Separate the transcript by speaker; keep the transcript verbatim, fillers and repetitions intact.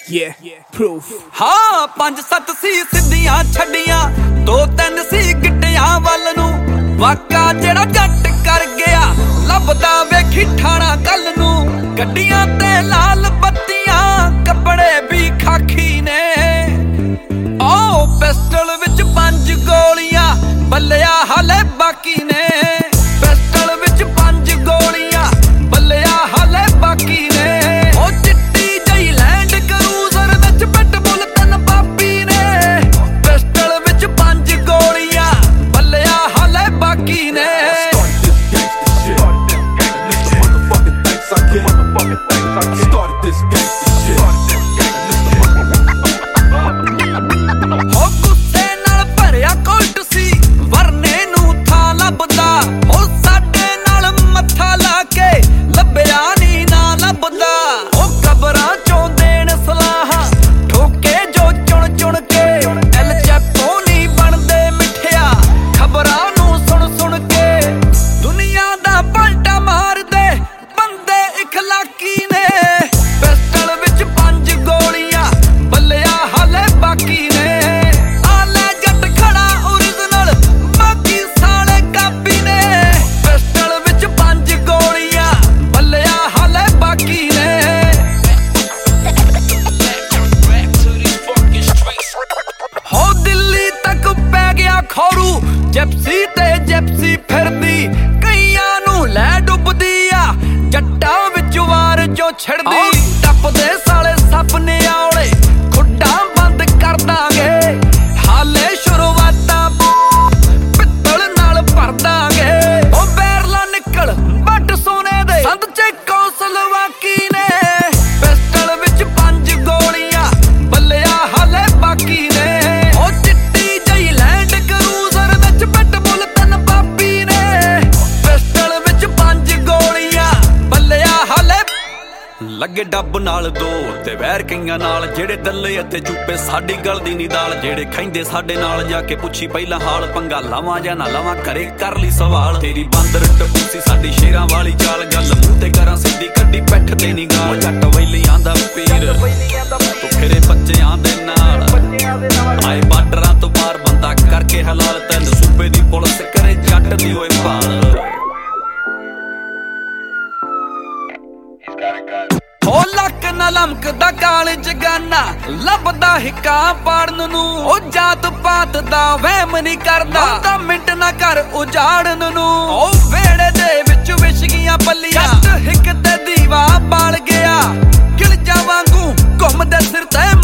Speaker 1: Yeah, proof.
Speaker 2: ਹਾਂ ਪੰਜ ਸੱਤ ਸੀ ਸਿੱਧੀਆਂ ਛੱਡੀਆਂ, ਦੋ ਤਿੰਨ ਸੀ ਗਿੱਟਿਆਂ ਵੱਲ ਨੂੰ। ਵਾਕਾ ਜਿਹੜਾ ਜੱਟ ਕਰ ਗਿਆ, ਲੱਭਦਾ ਵੇਖੀ ਠਾਣਾ ਕੱਲ ਨੂੰ। ਗੱਡੀਆਂ ਤੇ ਲਾਲ ਬੱਤੀਆਂ, ਕੱਪੜੇ ਵੀ ਖਾਖੀ ਨੇ। ਓ ਪਿਸਟਲ ਵਿੱਚ ਪੰਜ ਗੋਲੀਆਂ, ਬੱਲਿਆ ਹਾਲੇ ਬਾਕੀ ਨੇ। ਪਿਸਟਲ ਵਿੱਚ ਪੰਜ ਗੋਲੀਆਂ, ਬੱਲਿਆ ਹਾਲੇ ਬਾਕੀ ਨੇ। ਉਹ ਚਿੱਟੀ ਜਈ ਲੈਂਡ ਕਰੂਜ਼ਰ ਵਿੱਚ ਪਿਟਬੁਲ ਤਨ ਬਾਪੀ ਨੇ। ਪਿਸਟਲ ਵਿੱਚ ਪੰਜ ਗੋਲੀਆਂ, ਬੱਲਿਆ ਹਾਲੇ ਬਾਕੀ ਨੇ।
Speaker 3: Started this gangsta shit.
Speaker 2: ਹੋ ਗੁੱਸੇ ਨਾਲ ਭਰਿਆ ਕੋਲਟ ਸੀ, ਵਰਨੇ ਨੂੰ ਥਾਂ ਲੱਭਦਾ। ਉਹ ਸਾਡੇ ਨਾਲ ਮੱਥਾ ਲਾ ਕੇ ਲੱਭਿਆ ਨੀ ਨਾ ਲੱਭਦਾ। ਉਹ ਕਬਰਾਂ ਚੋਂ ਦੇਣ ਸਲਾਹਾਂ, ਠੋਕੇ ਜੋ ਚੁਣ ਚੁਣ ਕੇ। ਐਲ ਚੈਪੋ ਨੀ ਬਣਦੇ ਮਿੱਠਿਆ, ਖਬਰਾਂ ਨੂੰ ਸੁਣ ਸੁਣ ਕੇ। ਦੁਨੀਆ ਦਾ ਪਲਟਾ ਮਾਰਦੇ ਬੰਦੇ ਇਖਲਾਕੀ ਨੇ। ਪਿਸਟਲ ਵਿੱਚ ਪੰਜ ਗੋਲੀਆਂ, ਬੱਲਿਆ ਹਾਲੇ ਬਾਕੀ ਨੇ। ਆਲੇ ਜੱਟ ਖੜਾ ਓਰੀਜਨਲ, ਬਾਕੀ ਸਾਲੇ ਕਾਪੀ ਨੇ। ਪਿਸਟਲ ਵਿੱਚ ਪੰਜ ਗੋਲੀਆਂ, ਬੱਲਿਆ ਹਾਲੇ ਬਾਕੀ ਨੇ। ਹੋ ਦਿੱਲੀ ਤੱਕ ਪੈ ਗਿਆ ਖੌਰੂ, ਜਿਪਸੀ ਤੇ ਜਿਪਸੀ ਫਿਰਦੀ। ਕਈਆਂ ਨੂੰ ਲੈ ਡੁੱਬਦੀ ਆ, ਜੱਟਾਂ ਵਿੱਚ ਵਾਰ ਜੋ ਛਿੜਦੀ। ਟੱਪਦੇ ਸਾਲੇ ਸਪਨੇ ਆਉਲੇ, ਖੁੱਡਾਂ ਬੰਦ ਕਰ ਦਾਂਗੇ। ਹਾਲੇ ਸ਼ੁਰੂਆਤਾਂ ਪਿੱਤਲ ਨਾਲ ਭਰ ਦਾਂਗੇ। ਉਹ ਬੈਰਲਾ ਨਿਕਲ ਬੱਟ ਸੋਨੇ ਦੇ, ਸੰਦ ਚ ਕੌਂਸਲ ਵਾਕੀ ਨੇ। ਪਿਸਟਲ ਵਿੱਚ ਪੰਜ ਗੋਲੀਆਂ, ਬੱਲਿਆ ਹਾਲੇ ਬਾਕੀ ਨੇ। ਉਹ ਚਿੱਟੀ ਜਈ ਲੈਂਡ ਕਰੂਜ਼ਰ ਵਿੱਚ ਪਿਟਬੁਲ ਤਨ ਬਾਪੀ ਨੇ। ਪਿਸਟਲ ਵਿੱਚ ਪੰਜ ਗੋਲੀਆਂ, ਬੱਲਿਆ ਹਾਲੇ। ਲੱਗੇ ਡੱਬ ਨਾਲ ਦੋ ਤੇ ਵੈਰ ਕਈਆਂ ਨਾਲ, ਜਿਹੜੇ ਦੱਲੇ ਅਤੇ ਚੁੱਪੇ ਸਾਡੀ ਗਲਦੀ ਨੀ ਦਾਲ। ਜਿਹੜੇ ਖੈਂਦੇ ਸਾਡੇ ਨਾਲ ਜਾ ਕੇ ਪੁੱਛੀ ਪਹਿਲਾਂ ਹਾਲ, ਪੰਗਾ ਲਾਵਾਂ ਜਾਂ ਨਾ ਲਾਵਾਂ ਘਰੇ ਕਰ ਲਈ ਸਵਾਲ। ਤੇਰੀ ਬਾਂਦਰ ਟੱਪੂ ਸੀ ਸਾਡੀ ਸ਼ੇਰਾਂ ਵਾਲੀ ਚਾਲ, ਗੱਲ ਮੂੰਹ ਤੇ ਕਰਾਂ ਸਿੱਧੀ ਕੱਢੀ ਪਿੱਠ ਤੇ ਨੀ ਗਾਲ। ਜੱਟ ਵੈਲੀਆਂ ਦਾ ਪੀਰ ਤੂੰ ਫਿਰੇ ਬੱਚਿਆਂ ਦੇ ਨਾਲ, ਆਏ ਬਾਰਡਰਾਂ ਤੋਂ ਪਾਰ ਬੰਦਾ ਕਰਕੇ ਹਲਾਲ। ਤੈਨੂੰ ਸੂਬੇ ਦੀ ਪੁਲਿਸ ਕਰੇ ਜੱਟ ਦੀ ਓਏ ਭਾਲ। ਹੋ ਲੱਕ ਨਾ ਲਮਕਦਾ ਕਾਲਜ ਗਾਨਾ, ਲੱਭਦਾ ਹਿੱਕਾਂ ਪਾੜਨ ਨੂੰ। ਉਹ ਜਾਤ ਪਾਤ ਦਾ ਵਹਿਮ ਨੀ ਕਰਦਾ, ਅੱਧਾ ਮਿੰਟ ਨਾ ਕਰ ਉਜਾੜਨ ਨੂੰ। ਉਹ ਵੇੜੇ ਦੇ ਵਿੱਚ ਵਿਛ ਗਈਆਂ ਪੱਲੀਆਂ, ਜੱਟ ਹਿੱਕ ਤੇ ਦੀਵਾ ਬਾਲ ਗਿਆ। ਗਿਲਜਾ ਵਾਂਗੂ ਘੁੰਮਦੇ ਸਿਰ ਤੇ